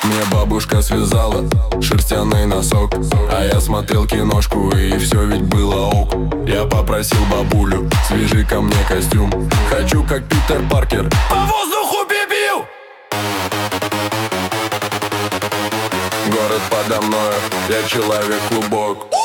Мне бабушка связала шерстяный носок, а я смотрел киношку, и все ведь было ок. Я попросил бабулю: свяжи ко мне костюм, хочу как Питер Паркер по воздуху бибил. Город подо мною, я человек-клубок.